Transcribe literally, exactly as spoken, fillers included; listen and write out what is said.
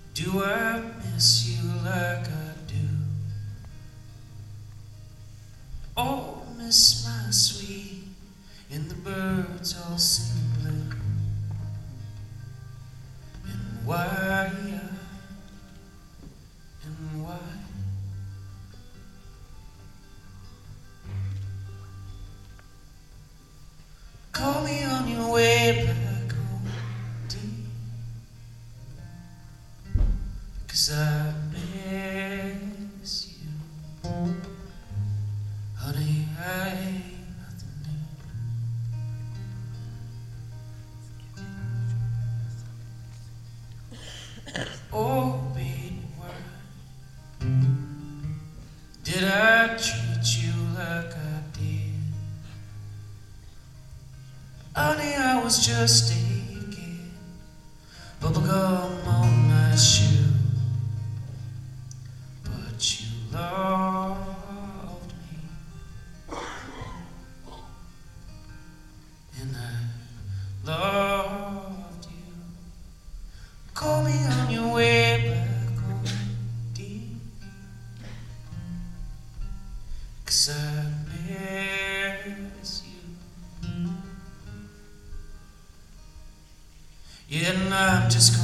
Do I miss you like I do? Oh, miss my sweet, and the birds all sing blue and white and white. Call me on your way back home, dear, 'cause I miss you. Honey, I ain't nothing new. Oh, baby, why did I treat you like I did? Honey, I was just a kid, bubblegum on my shoe. But you loved me, and I loved you. Call me on your way back home, dear, 'cause I miss you. Yeah, and I'm just